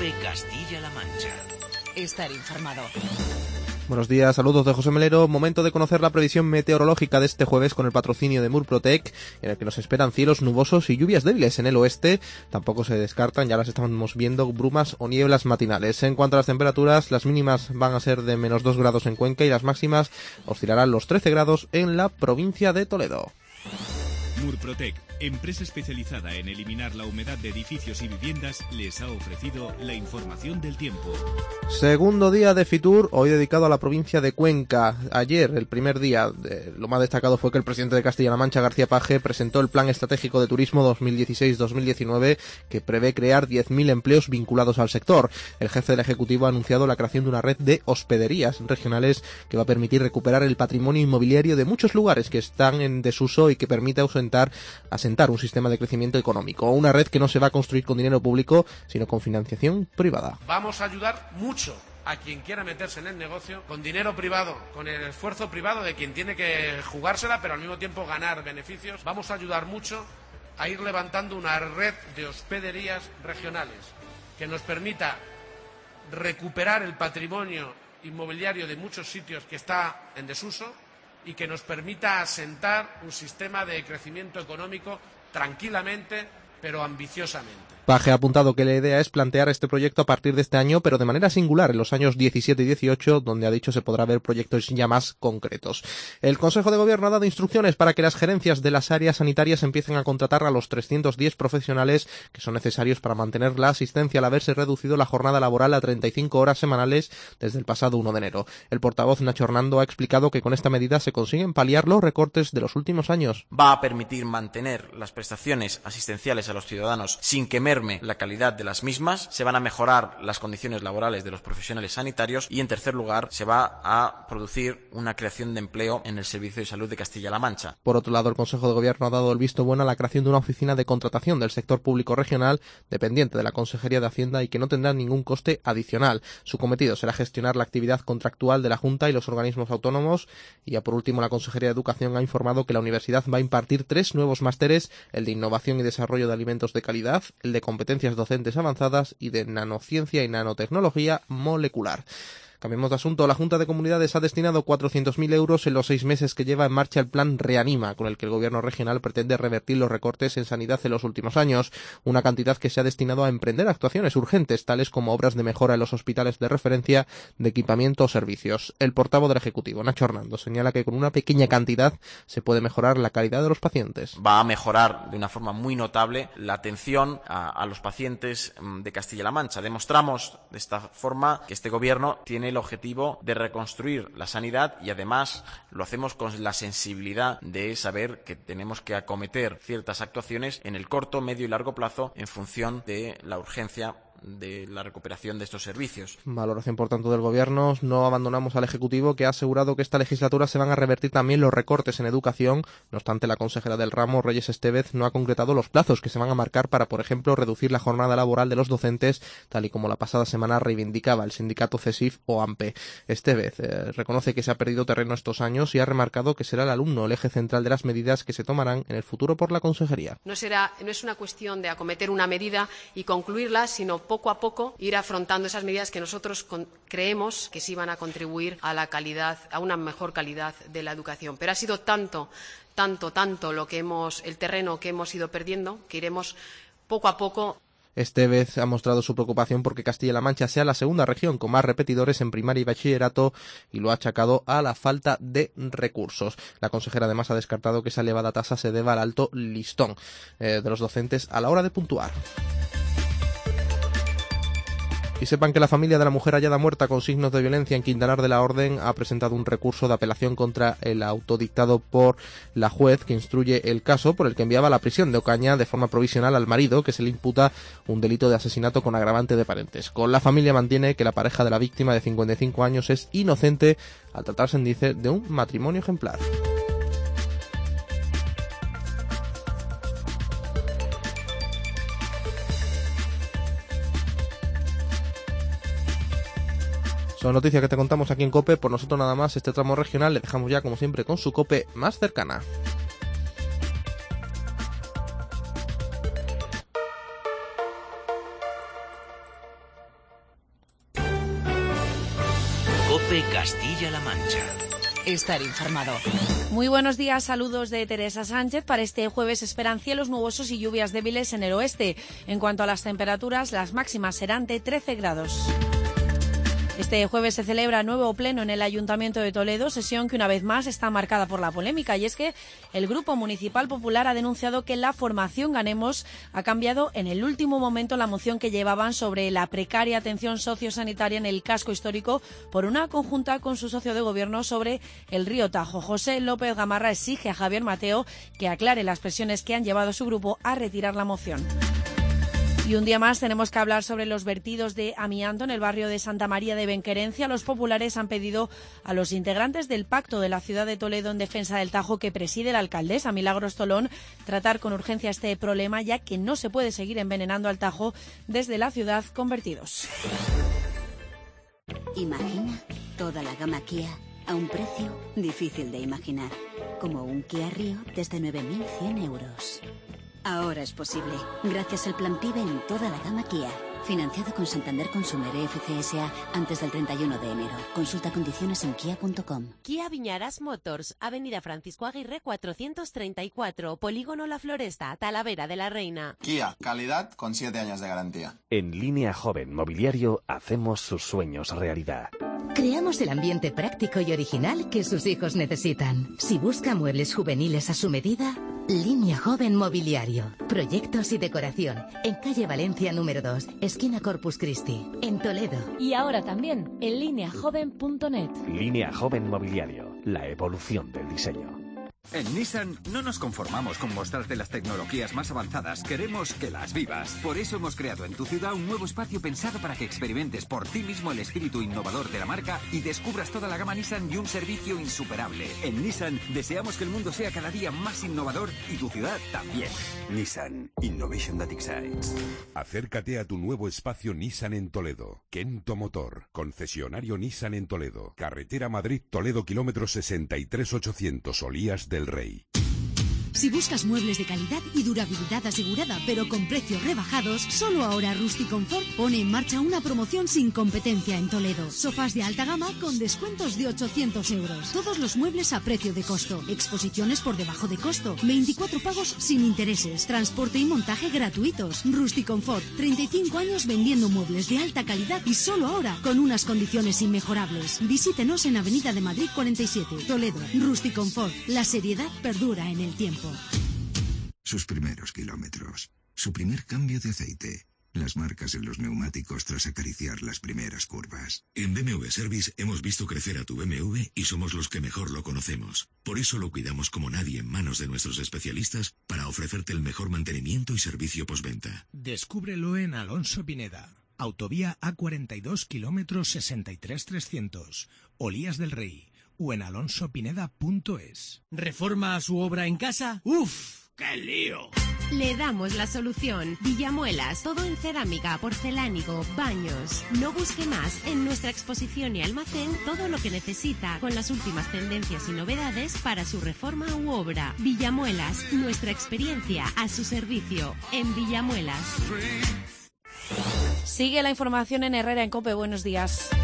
COPE Castilla-La Mancha. Estar informado. Buenos días, saludos de José Melero. Momento de conocer la previsión meteorológica de este jueves con el patrocinio de Murprotec, en el que nos esperan cielos nubosos y lluvias débiles en el oeste. Tampoco se descartan, ya las estamos viendo, brumas o nieblas matinales. En cuanto a las temperaturas, las mínimas van a ser de menos 2 grados en Cuenca y las máximas oscilarán los 13 grados en la provincia de Toledo. Murprotec, empresa especializada en eliminar la humedad de edificios y viviendas, les ha ofrecido la información del tiempo. Segundo día de Fitur, hoy dedicado a la provincia de Cuenca. Ayer, el primer día, lo más destacado fue que el presidente de Castilla-La Mancha, García Page, presentó el Plan Estratégico de Turismo 2016-2019, que prevé crear 10.000 empleos vinculados al sector. El jefe del Ejecutivo ha anunciado la creación de una red de hospederías regionales que va a permitir recuperar el patrimonio inmobiliario de muchos lugares que están en desuso y que permite asentar un sistema de crecimiento económico. Una red que no se va a construir con dinero público, sino con financiación privada. Vamos a ayudar mucho a quien quiera meterse en el negocio con dinero privado, con el esfuerzo privado de quien tiene que jugársela, pero al mismo tiempo ganar beneficios. Vamos a ayudar mucho a ir levantando una red de hospederías regionales que nos permita recuperar el patrimonio inmobiliario de muchos sitios que está en desuso y que nos permita asentar un sistema de crecimiento económico tranquilamente, pero ambiciosamente. Page ha apuntado que la idea es plantear este proyecto a partir de este año, pero de manera singular en los años 17 y 18, donde ha dicho se podrá ver proyectos ya más concretos. El Consejo de Gobierno ha dado instrucciones para que las gerencias de las áreas sanitarias empiecen a contratar a los 310 profesionales que son necesarios para mantener la asistencia al haberse reducido la jornada laboral a 35 horas semanales desde el pasado 1 de enero. El portavoz Nacho Hernando ha explicado que con esta medida se consiguen paliar los recortes de los últimos años. Va a permitir mantener las prestaciones asistenciales a los ciudadanos sin que merme la calidad de las mismas, se van a mejorar las condiciones laborales de los profesionales sanitarios y, en tercer lugar, se va a producir una creación de empleo en el Servicio de Salud de Castilla-La Mancha. Por otro lado, el Consejo de Gobierno ha dado el visto bueno a la creación de una oficina de contratación del sector público regional dependiente de la Consejería de Hacienda y que no tendrá ningún coste adicional. Su cometido será gestionar la actividad contractual de la Junta y los organismos autónomos. Y ya por último, la Consejería de Educación ha informado que la universidad va a impartir 3 nuevos másteres, el de Innovación y Desarrollo de Alimentos de Calidad, el de Competencias Docentes Avanzadas y de Nanociencia y Nanotecnología Molecular. Cambiemos de asunto. La Junta de Comunidades ha destinado 400.000 euros en los 6 meses que lleva en marcha el plan Reanima, con el que el Gobierno regional pretende revertir los recortes en sanidad en los últimos años. Una cantidad que se ha destinado a emprender actuaciones urgentes, tales como obras de mejora en los hospitales de referencia, de equipamiento o servicios. El portavoz del Ejecutivo, Nacho Hernando, señala que con una pequeña cantidad se puede mejorar la calidad de los pacientes. Va a mejorar de una forma muy notable la atención a los pacientes de Castilla-La Mancha. Demostramos de esta forma que este Gobierno tiene el objetivo de reconstruir la sanidad y además lo hacemos con la sensibilidad de saber que tenemos que acometer ciertas actuaciones en el corto, medio y largo plazo en función de la urgencia de la recuperación de estos servicios. Valoración, por tanto, del Gobierno. No abandonamos al Ejecutivo, que ha asegurado que esta legislatura se van a revertir también los recortes en educación. No obstante, la consejera del ramo, Reyes Estevez, no ha concretado los plazos que se van a marcar para, por ejemplo, reducir la jornada laboral de los docentes, tal y como la pasada semana reivindicaba el sindicato CESIF o AMPE. Estevez reconoce que se ha perdido terreno estos años y ha remarcado que será el alumno el eje central de las medidas que se tomarán en el futuro por la consejería. No es una cuestión de acometer una medida y concluirla, sino poco a poco ir afrontando esas medidas que nosotros creemos que sí van a contribuir a la calidad, a una mejor calidad de la educación. Pero ha sido tanto el terreno que hemos ido perdiendo, que iremos poco a poco. Estevez ha mostrado su preocupación porque Castilla-La Mancha sea la segunda región con más repetidores en primaria y bachillerato y lo ha achacado a la falta de recursos. La consejera además ha descartado que esa elevada tasa se deba al alto listón de los docentes a la hora de puntuar. Y sepan que la familia de la mujer hallada muerta con signos de violencia en Quintanar de la Orden ha presentado un recurso de apelación contra el auto dictado por la juez que instruye el caso, por el que enviaba a la prisión de Ocaña de forma provisional al marido, que se le imputa un delito de asesinato con agravante de parentesco. La familia mantiene que la pareja de la víctima de 55 años es inocente al tratarse, dice, de un matrimonio ejemplar. Son noticias que te contamos aquí en COPE. Por nosotros nada más, este tramo regional le dejamos ya como siempre con su COPE más cercana. COPE Castilla-La Mancha. Estar informado. Muy buenos días, saludos de Teresa Sánchez. Para este jueves esperan cielos nubosos y lluvias débiles en el oeste. En cuanto a las temperaturas, las máximas serán de 13 grados. Este jueves se celebra nuevo pleno en el Ayuntamiento de Toledo, sesión que una vez más está marcada por la polémica, y es que el Grupo Municipal Popular ha denunciado que la formación Ganemos ha cambiado en el último momento la moción que llevaban sobre la precaria atención sociosanitaria en el casco histórico por una conjunta con su socio de gobierno sobre el río Tajo. José López Gamarra exige a Javier Mateo que aclare las presiones que han llevado a su grupo a retirar la moción. Y un día más tenemos que hablar sobre los vertidos de amianto en el barrio de Santa María de Benquerencia. Los populares han pedido a los integrantes del Pacto de la Ciudad de Toledo en defensa del Tajo, que preside la alcaldesa Milagros Tolón, tratar con urgencia este problema, ya que no se puede seguir envenenando al Tajo desde la ciudad con vertidos. Imagina toda la gama Kia a un precio difícil de imaginar, como un Kia Rio desde 9.100 euros. Ahora es posible, gracias al plan PIBE en toda la gama Kia. Financiado con Santander Consumer FCSA antes del 31 de enero. Consulta condiciones en kia.com. Kia Viñaras Motors, Avenida Francisco Aguirre 434, Polígono La Floresta, Talavera de la Reina. Kia, calidad con 7 años de garantía. En Línea Joven Mobiliario hacemos sus sueños realidad. Creamos el ambiente práctico y original que sus hijos necesitan. Si busca muebles juveniles a su medida, Línea Joven Mobiliario. Proyectos y decoración. En calle Valencia número 2, esquina Corpus Christi, en Toledo. Y ahora también en lineajoven.net. Línea Joven Mobiliario. La evolución del diseño. En Nissan no nos conformamos con mostrarte las tecnologías más avanzadas, queremos que las vivas. Por eso hemos creado en tu ciudad un nuevo espacio pensado para que experimentes por ti mismo el espíritu innovador de la marca y descubras toda la gama Nissan y un servicio insuperable. En Nissan deseamos que el mundo sea cada día más innovador y tu ciudad también. Nissan, Innovation that excites. Acércate a tu nuevo espacio Nissan en Toledo. Kento Motor, concesionario Nissan en Toledo. Carretera Madrid-Toledo, kilómetro 63800, Olías del Rey. Si buscas muebles de calidad y durabilidad asegurada, pero con precios rebajados, solo ahora Rusticonfort pone en marcha una promoción sin competencia en Toledo. Sofás de alta gama con descuentos de 800 euros. Todos los muebles a precio de costo. Exposiciones por debajo de costo. 24 pagos sin intereses. Transporte y montaje gratuitos. Rusticonfort, 35 años vendiendo muebles de alta calidad y solo ahora con unas condiciones inmejorables. Visítenos en Avenida de Madrid 47, Toledo. Rusticonfort, la seriedad perdura en el tiempo. Sus primeros kilómetros, su primer cambio de aceite, las marcas en los neumáticos tras acariciar las primeras curvas. En BMW Service hemos visto crecer a tu BMW y somos los que mejor lo conocemos. Por eso lo cuidamos como nadie en manos de nuestros especialistas para ofrecerte el mejor mantenimiento y servicio postventa. Descúbrelo en Alonso Pineda. Autovía A42, kilómetros 63300, Olías del Rey, o en alonsopineda.es. ¿Reforma su obra en casa? ¡Uf! ¡Qué lío! Le damos la solución. Villamuelas, todo en cerámica, porcelánico, baños. No busque más. En nuestra exposición y almacén, todo lo que necesita, con las últimas tendencias y novedades para su reforma u obra. Villamuelas, nuestra experiencia a su servicio. En Villamuelas. Sigue la información en Herrera en COPE. Buenos días.